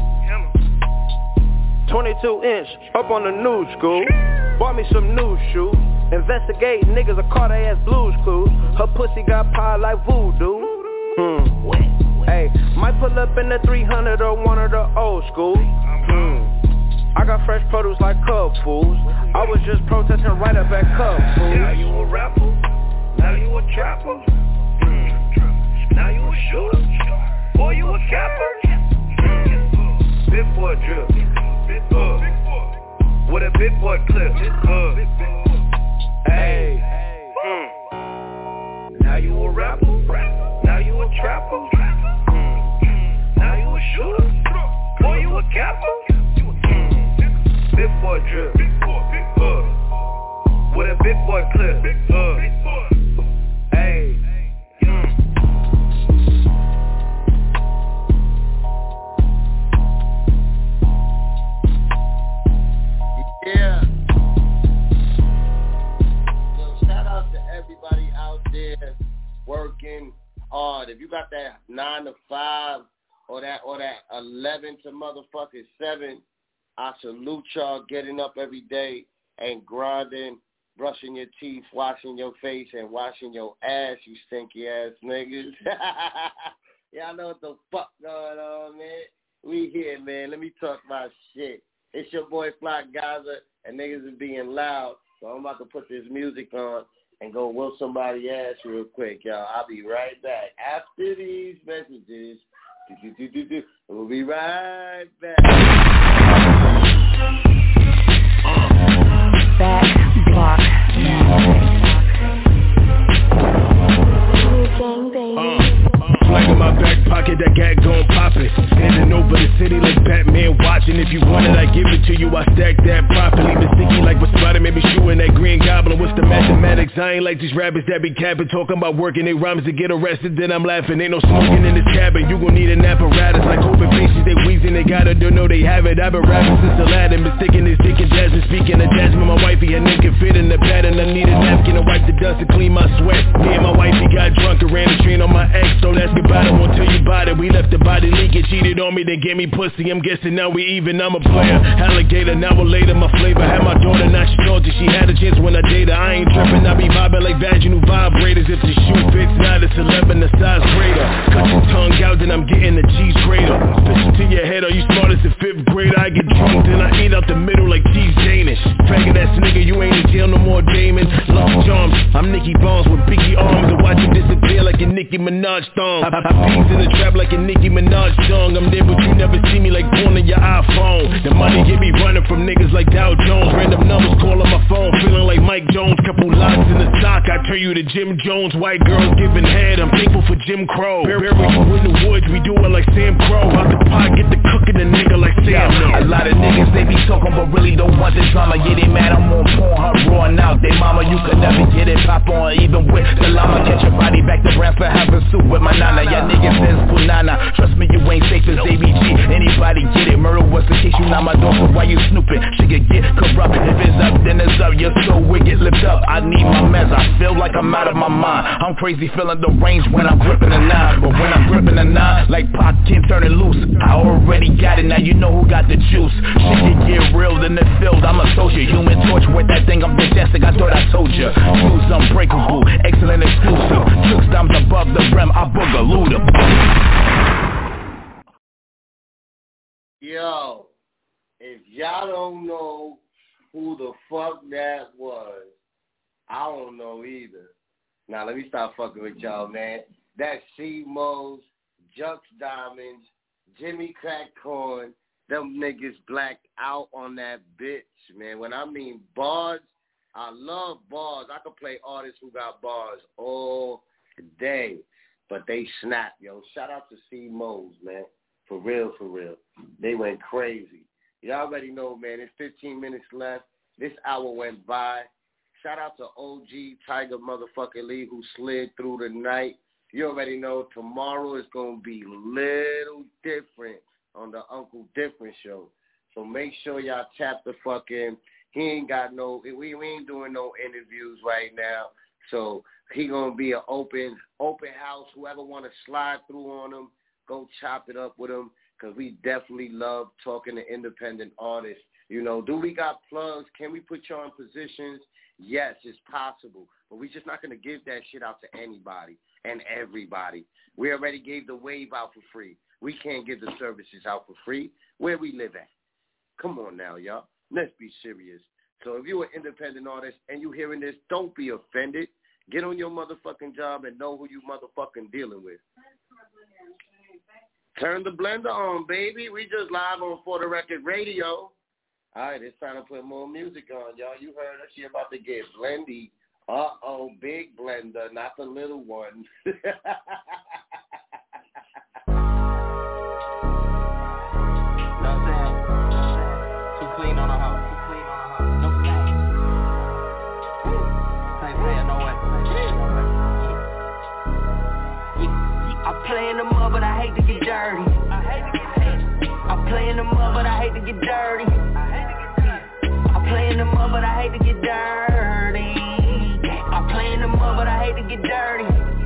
22-inch, up on the new school. Bought me some new shoes. Investigate niggas, I caught her ass Blue's Clues. Her pussy got power like voodoo. Hey, might pull up in the 300 or one of the old school. I got fresh produce like Cub Fools. I was just protesting right up at Cub Fools. Now you a rapper, now you a trapper. Now you a shooter, boy you a capper. boy drip. With a big boy clip. Hey. Now you a rapper. Now you a trapper. Now you a shooter. Boy, you a capper. Big boy drip. With a big boy clip. Hey. Yeah. So shout out to everybody out there working hard. If you got that 9 to 5 or that 11 to motherfucking 7, I salute y'all getting up every day and grinding, brushing your teeth, washing your face, and washing your ass, you stinky ass niggas. Y'all know what the fuck going on, man. We here, man. Let me talk my shit. It's your boy Fly Gaza, and niggas is being loud, so I'm about to put this music on and go whoop somebody ass real quick, y'all. I'll be right back after these messages. We'll be right back. Back block. Gang, baby. Flag in my back pocket, that gat gon' pop it. Standing over the city like Batman watching. If you want it, I give it to you, I stack that properly. The sticky like what Spider made me shooting that green goblin. What's the mathematics? I ain't like these rappers that be capping, talking about working their rhymes to get arrested. Then I'm laughing, ain't no smoking in this cabin. You gon' need an apparatus like COVID patients. They wheezing, they gotta don't know they have it. I've been rapping since Aladdin, mistaking this dick and Jasmine. Speaking of Jasmine, my wifey, her name can fit in the pattern. I need a napkin to wipe the dust and clean my sweat. Me and my wifey got drunk and ran the train on my ex. Don't ask about it, won't tell you about it. We left the body leaking, cheated on me, then gave me pussy. I'm guessing now we even, I'm a player. Alligator, an hour later, my flavor. Had my daughter, now she knows that she had a chance when I dated. I ain't tripping, I be vibing like vaginal vibrators. If the shoe fits, not it's 11, the size greater. Cut your tongue out, then I'm getting the cheese grater. Pistol to your head, are you smart as a 5th grader? I get drunk, then I eat out the middle like cheese Danish. Faggot ass nigga, you ain't in jail no more, Damon. Long charms, I'm Nicky Bones with Biggie arms. And watch him disappear like a Nicki Minaj thong. I peeks in the trap like a Nicki Minaj song. I'm there, but you never see me like porn on your iPhone. The money get me running from niggas like Dow Jones. Random numbers call on my phone, feeling like Mike Jones. Couple locks in the sock, I turn you to Jim Jones. White girls giving head, I'm thankful for Jim Crow. Bury you in the woods, we do it like Sam Crow. Out the pot, get the cooking the nigga like Sam. A lot of niggas, they be talking but really don't want the drama. Yeah, they mad, I'm on porn, her roaring out. They mama, you could never get it, pop on even with the llama. Catch your body back to Bradford, have a soup with my nana. Y'all niggas says punana, trust me, you ain't safe as ABG. Anybody get it, murder was the case, you not my dog, so why you snooping? Shit can get corrupt, if it's up, then it's up. You're so wicked, lift up, I need my meds. I feel like I'm out of my mind. I'm crazy feeling the range when I'm gripping a 9. But when I'm gripping a 9, like Pac can't turn it loose. I already got it, now you know who got the juice. Shit can get real in the field, I'm a soldier. Human torch with that thing, I'm majestic, I thought I told ya. Fuse unbreakable, excellent exclusive. Trick stomps above the rim, I boogaloo them. Yo, if y'all don't know who the fuck that was, I don't know either. Now, let me stop fucking with y'all, man. That's C-Mo's, Jux Diamonds, Jimmy Crack Corn, them niggas blacked out on that bitch, man. When I mean bars, I love bars. I could play artists who got bars all day, but they snap, yo. Shout out to C-Mo's, man. For real, for real. They went crazy. You already know, man. There's 15 minutes left. This hour went by. Shout out to OG Tiger motherfucking Lee who slid through the night. You already know tomorrow is going to be little different on the Uncle Different show. So make sure y'all tap the fucking, he ain't got no, we ain't doing no interviews right now. So he going to be an open house. Whoever want to slide through on him, go chop it up with him because we definitely love talking to independent artists. You know, do we got plugs? Can we put you on positions? Yes, it's possible. But we're just not going to give that shit out to anybody and everybody. We already gave the wave out for free. We can't give the services out for free. Where we live at? Come on now, y'all. Let's be serious. So if you're an independent artist and you hearing this, don't be offended. Get on your motherfucking job and know who you motherfucking dealing with. Turn the blender on, baby. We just live on For the Record Radio. All right, it's time to put more music on, y'all. You heard us. She about to get blendy. Uh-oh, big blender, not the little one. I play in the mud, but I hate to get dirty. I play in the mud, but I hate to get dirty. I play in the mud, but I hate to get dirty. I play in the mud, but I hate to get dirty.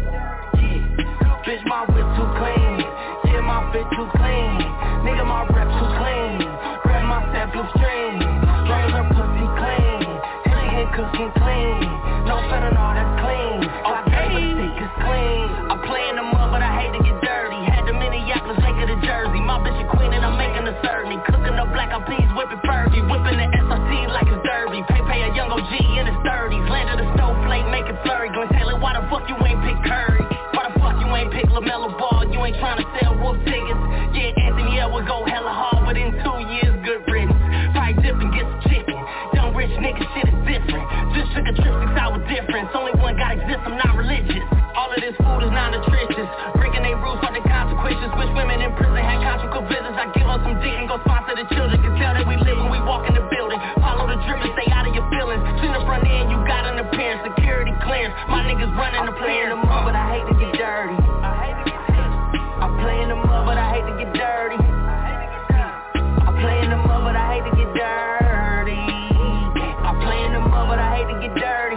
Bitch, my whip too clean. Yeah, my fit too clean. Nigga, my rep too clean. Rep my set blue string. Long as her pussy clean. And she ain't cooking clean. No fentanyl, that's clean. Okay, stick is clean. I play in the mud, but I hate to get dirty. Had the Minneapolis Lake of the Jersey. My bitch a queen and I'm making a certainty. Cooking up black, I'm pleased, whipping Fergie. Whipping the SRC like it's derby. Pay a young OG in his 30s. Landed a snowflake, making flurry. Glenn Taylor, why the fuck you ain't pick Curry? Why the fuck you ain't pick LaMelo Ball? You ain't trying to sell wolf tickets. Yeah, Anthony Edwards go hella hard, but in 2 years, good riddance. Probably dip and get some chicken. Young rich nigga shit is different. Just took a trip 6 hour difference. Only one gotta exist, I'm not religious. All of this food is non-nutritious. Breaking they rules for the consequences. Which women in prison had conjugal visits. I give up some dick and go sponsor the children. Can tell that we live when we walk in the building. Follow the drip and stay out of your feelings. In the front end, you got an appearance. Security clearance. My niggas running the play in the mud, but I hate to get dirty. I play in the mud, but I hate to get dirty. I play in the mud, but I hate to get dirty. I play in the mud, but I hate to get dirty.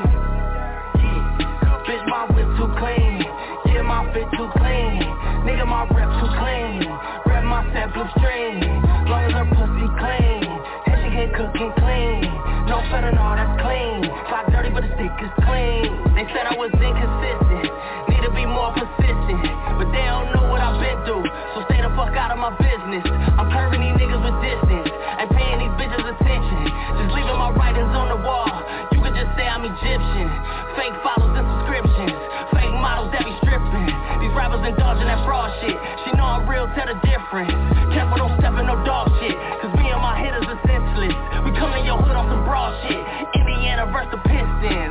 Bitch, my whip too clean. Yeah, my fit too clean. Nigga, my rep too clean. Rep my set blue string. Long as her pussy clean. And she ain't cooking clean. No fentanyl, that's clean. Clock dirty, but the stick is clean. They said I was inconsistent. Need to be more persistent. But they don't know what I've been through. So stay the fuck out of my business. I'm curving these niggas with distance. Ain't paying these bitches attention. Just leaving my writings on the wall. You could just say I'm Egyptian. Fake follows and subscriptions. Fake models that be stripping. These rappers indulging that fraud shit. She know I'm real, tell the difference. Careful, don't step in no dog shit. Cause me and my hitters are senseless. We come in your hood on some broad shit. Indiana versus the Pistons.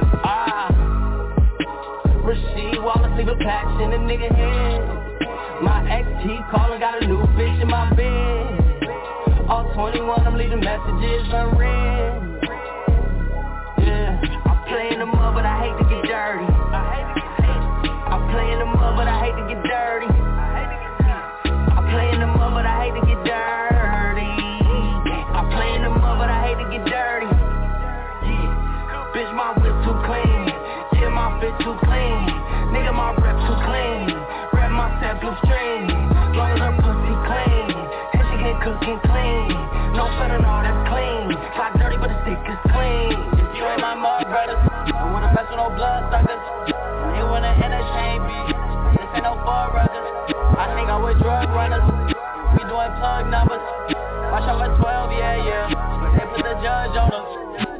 Rasheed Wallace leave a patch in a nigga head. My XT calling, got a new bitch in my bed. All 21, I'm leaving messages unread. Yeah, I play in the mud, but I hate to get dirty. I play in the mud, but I hate to get dirty. I play in the mud, but I hate to get dirty. I play in the mud, but I hate to get dirty. Yeah, bitch, my whip too clean. Yeah, my fit too clean. Nigga, my rep too clean. Rep my set blue string. Long as her pussy clean. And she ain't cooking clean. No fentanyl, that's clean. Clock dirty, but the stick is clean. If you ain't my mud brothers, I wanna mess with no blood suckers. They wanna interchange me. This ain't no four ruggers. I hang out with drug runners. We doing plug numbers. Watch out for 12, yeah. They put the judge on us.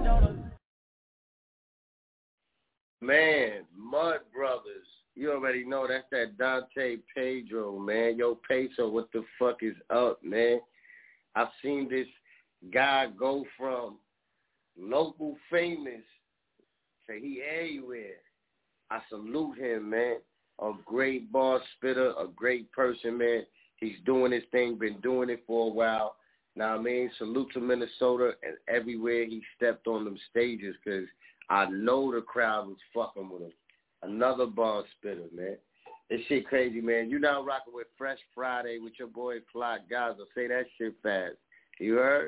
Man, Mud Brothers. You already know that's that Dante Pedro, man. Yo, Peso, what the fuck is up, man? I've seen this guy go from local famous to he everywhere. I salute him, man. A great bar spitter, a great person, man. He's doing his thing, been doing it for a while. Now, I mean, salute to Minnesota and everywhere he stepped on them stages because I know the crowd was fucking with him. Another bar spitter, man. This shit crazy, man. You now rocking with Fresh Friday with your boy Fly Gaza. Say that shit fast. You heard?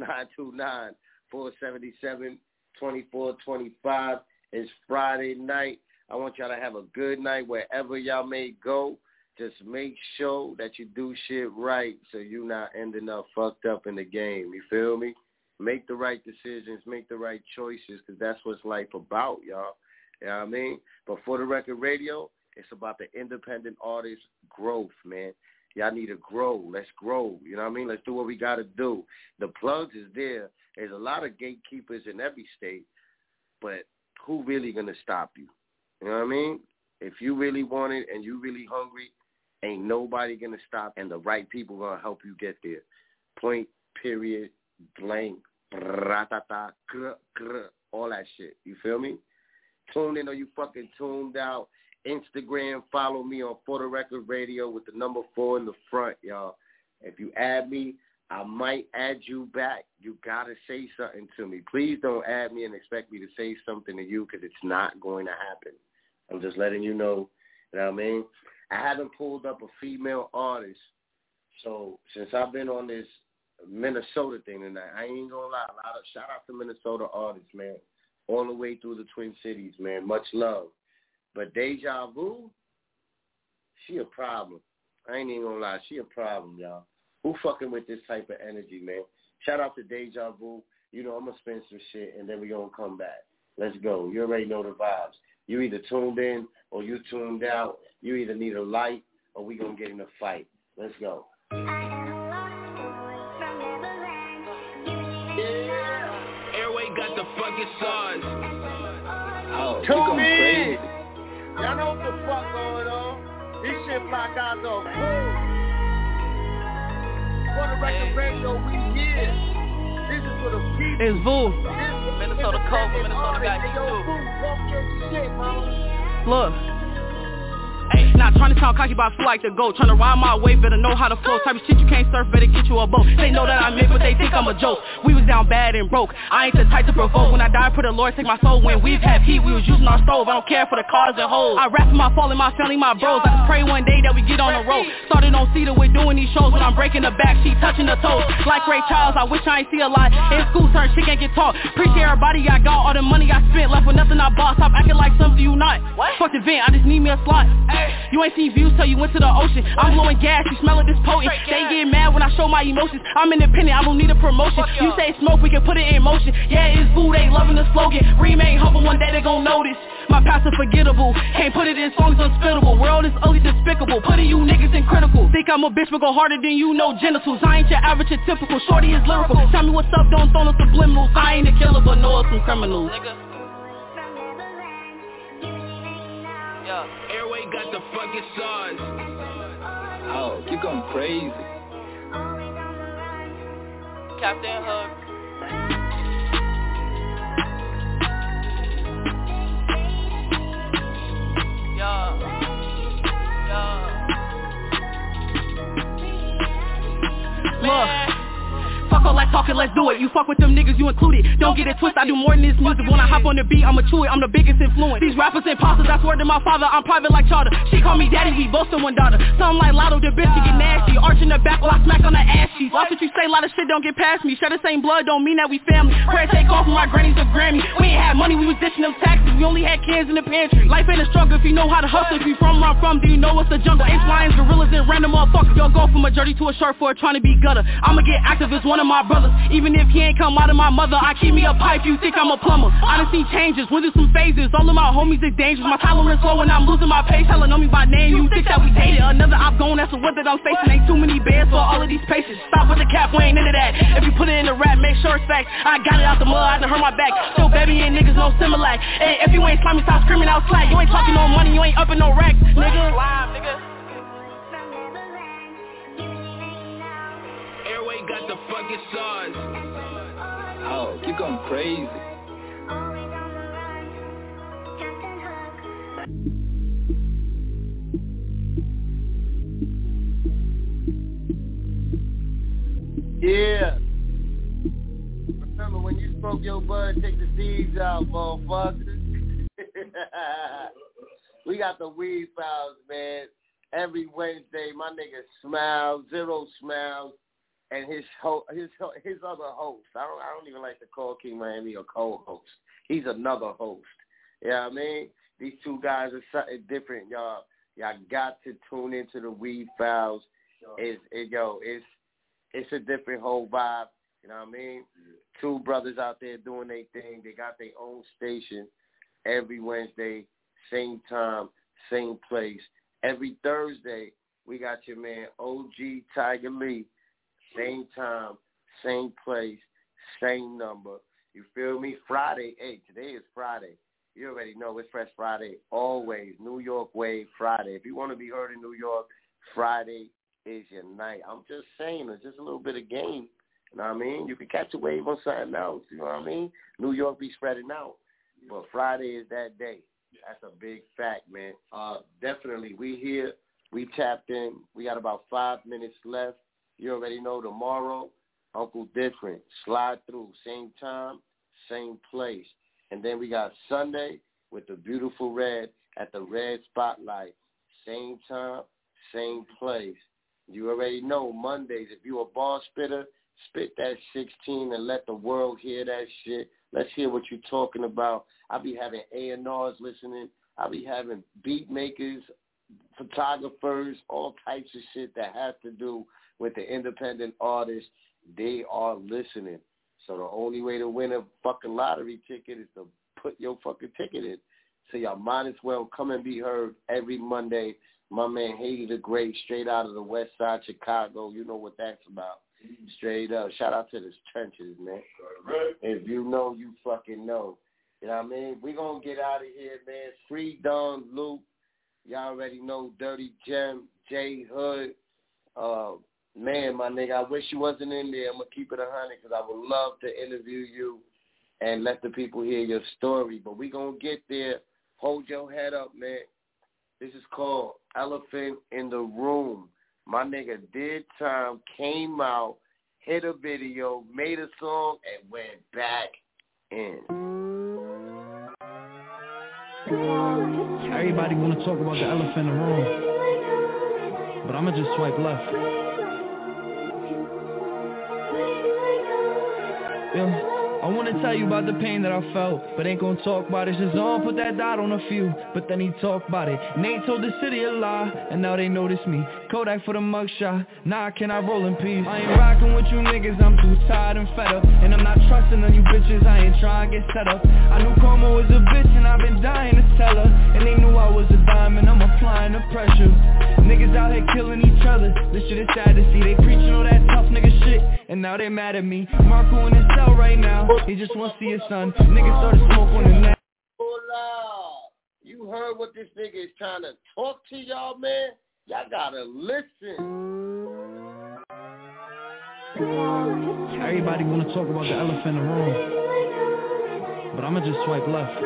929-477-2425. It's Friday night. I want y'all to have a good night wherever y'all may go. Just make sure that you do shit right so you're not ending up fucked up in the game. You feel me? Make the right decisions, make the right choices, because that's what life about, y'all. You know what I mean? But For the Record Radio, it's about the independent artist growth, man. Y'all need to grow. Let's grow. You know what I mean? Let's do what we got to do. The plugs is there. There's a lot of gatekeepers in every state, but who really going to stop you? You know what I mean? If you really want it and you really hungry Ain't nobody going to stop, and the right people going to help you get there. Point, period, blank, bratata, all that shit. You feel me? Tune in or you fucking tuned out. Instagram, follow me on For the Record Radio with the number 4 in the front, y'all. If you add me, I might add you back. You got to say something to me. Please don't add me and expect me to say something to you because it's not going to happen. I'm just letting you know. You know what I mean? I haven't pulled up a female artist. So since I've been on this Minnesota thing tonight, I ain't going to lie. Shout out to Minnesota artists, man. All the way through the Twin Cities, man. Much love. But Deja Vu, she a problem. I ain't even going to lie. She a problem, y'all. Who fucking with this type of energy, man? Shout out to Deja Vu. You know, I'm going to spin some shit, and then we going to come back. Let's go. You already know the vibes. You either tuned in or you tuned out. You either need a light or we going to get in a fight. Let's go. Airway got the fucking sauce. Oh, tune in. Y'all know what the fuck going on. This shit fly guys on cool. For the Record Radio, we here. This is for the people. It's Vu. Minnesota Cold, Minnesota guy, too. Look. Hey, not trying to sound cocky, but I feel like the GOAT. Trying to ride my wave, better know how to flow. Type of shit you can't surf, better get you a boat. They know that I'm it, but they think I'm a joke. We was down bad and broke. I ain't the type to provoke. When I die, put the Lord take my soul. When we've had heat, we was using our stove. I don't care for the cars and hoes. I rap for my falling, my family, my bros. I just pray one day that we get on the road. Started on Cedar with doing these shows. When I'm breaking the back, she touching the toes. Like Ray Charles, I wish I ain't see a lot. In school, certain shit can't get taught. Appreciate everybody I got, all the money I spent. Left with nothing I bought. Stop acting like something you not. Fuck the vent, I just need me a slot. You ain't seen views till you went to the ocean. I'm blowing gas, you smell it this potent. They get mad when I show my emotions. I'm independent, I don't need a promotion. You say smoke, we can put it in motion. Yeah, it's Vu, they loving the slogan. Remain humble, one day they gon' notice. My past unforgettable, can't put it in songs unspittable. World is ugly, despicable, putting you niggas in critical. Think I'm a bitch, but go harder than you know genitals. I ain't your average or typical, shorty is lyrical. Tell me what's up, don't throw no subliminals. I ain't a killer, but know some criminals. Airway got the fucking sauce. Oh, you going crazy. Captain Hook. Look. Fuck all that talking, let's do it. You fuck with them niggas, you included. Don't get it twisted, I do more than this music. When I hop on the beat, I'ma chew it, I'm the biggest influence. These rappers imposters, I swear to my father, I'm private like charter. She call me daddy, we both son one daughter. Something like Lotto, the bitch, she get nasty. Arching the back while I smack on the ass cheeks. Watch what you say, a lot of shit don't get past me. Share the same blood, don't mean that we family. Prayer take off from my grannies to Grammy. We ain't had money, we was dishing them taxes. We only had cans in the pantry. Life ain't a struggle if you know how to hustle. If you from where I'm from, do you know what's the jungle? Apes, lions, gorillas, and random motherfuckers. Yo, go from a dirty to a short for trying to be gutter. I'ma get active as one of my brothers. Even if he ain't come out of my mother, I keep me a pipe, you think I'm a plumber. I done seen changes, went through some phases. All of my homies is dangerous. My tolerance low and I'm losing my pace. Hella know me by name, you think that we dated. Another I've gone, that's the one that I'm facing. Ain't too many beds for all of these patients. Stop with the cap, we ain't into that. If you put it in the rap, make sure it's facts. I got it out the mud, I done hurt my back. Still baby and niggas no Similac. Hey, if you ain't slimy, stop screaming out slack. You ain't talking no money, you ain't upping no racks, nigga. Airway got the fucking sauce. Oh, you going crazy. Yeah. Remember when you smoke your bud, take the seeds out, motherfucker. We got the weed files, man. Every Wednesday, my nigga Smiles, Zero Smiles, and his other host. I don't even like to call King Miami a co-host. He's another host. You know what I mean? These two guys are something different, y'all. Y'all got to tune into the Weed Files. It's a different whole vibe. You know what I mean? Two brothers out there doing their thing. They got their own station every Wednesday, same time, same place. Every Thursday, we got your man OG Tiger Lee. Same time, same place, same number. You feel me? Friday, hey, today is Friday. You already know it's Fresh Friday, always. New York Wave Friday. If you want to be heard in New York, Friday is your night. I'm just saying, it's just a little bit of game. You know what I mean? You can catch a wave on something else. You know what I mean? New York be spreading out. But Friday is that day. That's a big fact, man. Definitely, we here. We tapped in. We got about 5 minutes left. You already know tomorrow, Uncle Different. Slide through. Same time, same place. And then we got Sunday with the Beautiful Red at the Red Spotlight. Same time, same place. You already know Mondays, if you a bar spitter, spit that 16 and let the world hear that shit. Let's hear what you're talking about. I'll be having A&Rs listening. I'll be having beat makers, photographers, all types of shit that has to do with the independent artists. They are listening. So the only way to win a fucking lottery ticket is to put your fucking ticket in. So y'all might as well come and be heard every Monday. My man Haiti the Great, straight out of the West Side Chicago. You know what that's about. Straight up. Shout out to the trenches, man. If you know, you fucking know. You know what I mean? We gonna get out of here, man. Free Don Luke. Y'all already know Dirty Gem, J Hood. Man, my nigga, I wish you wasn't in there. I'm going to keep it 100 because I would love to interview you and let the people hear your story. But we going to get there. Hold your head up, man. This is called Elephant in the Room. My nigga did time, came out, hit a video, made a song, and went back in. Everybody want to talk about the elephant in the room, but I'ma just swipe left. Yeah. I wanna tell you about the pain that I felt, but ain't gonna talk about it. Shazam put that dot on a few, but then he talked about it. Nate told the city a lie, and now they notice me. Kodak for the mugshot, nah, can I roll in peace? I ain't rocking with you niggas, I'm too tired and fed up. And I'm not trusting on you bitches, I ain't trying to get set up. I knew karma was a bitch, and I've been dying to tell her. And they knew I was a diamond, I'm applying the pressure. Niggas out here killing each other, this shit is sad to see. They preaching all that tough nigga shit, and now they mad at me. Marco in his cell right now, he just wants to see his son. Niggas started smoke on the net. Hola. You heard what this nigga is trying to talk to y'all, man? Y'all gotta listen. Everybody wanna talk about the elephant in the room, but I'ma just swipe left.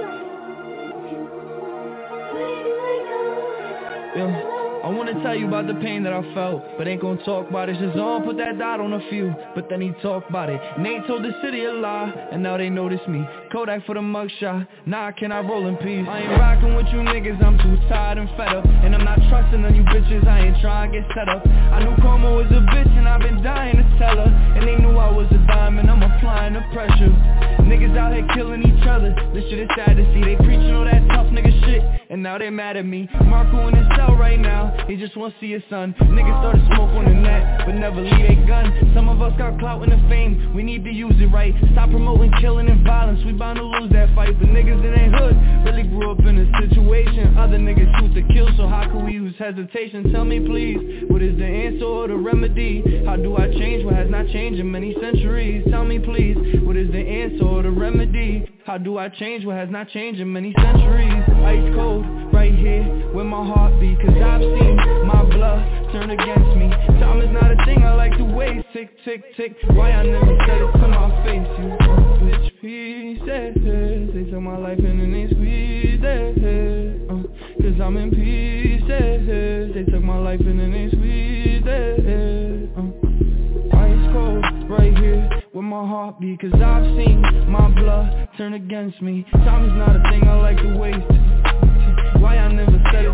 Yeah. I wanna tell you about the pain that I felt, but ain't gonna talk about it. Shazam put that dot on a few, but then he talked about it. Nate told the city a lie, and now they notice me. Kodak for the mugshot, nah, can I roll in peace? I ain't rocking with you niggas, I'm too tired and fed up. And I'm not trusting on you bitches, I ain't trying to get set up. I knew karma was a bitch, and I've been dying to tell her. And they knew I was a diamond, I'm applying the pressure. Niggas out here killing each other, this shit is sad to see. They preaching all that tough nigga shit, and now they mad at me. Marco in his cell right now, he just wants to see his son. Niggas started smoke on the net, but never leave a gun. Some of us got clout in the fame, we need to use it right. Stop promoting killing and violence, we bound to lose that fight. But niggas in their hood really grew up in a situation. Other niggas shoot to kill, so how can we use hesitation? Tell me please, what is the answer or the remedy? How do I change what has not changed in many centuries? Tell me please, what is the answer or the remedy? How do I change what has not changed in many centuries? Ice cold, right here, with my heartbeat. Cause I've seen my blood turn against me. Time is not a thing I like to waste. Tick, tick, tick. Why I never said it to my face? You switch pieces. They took my life and then they squeezed it. Cause I'm in pieces. They took my life and then they squeezed it. Ice cold, right here, with my heartbeat. Cause I've seen my blood turn against me. Time is not a thing I like to waste. Why I never said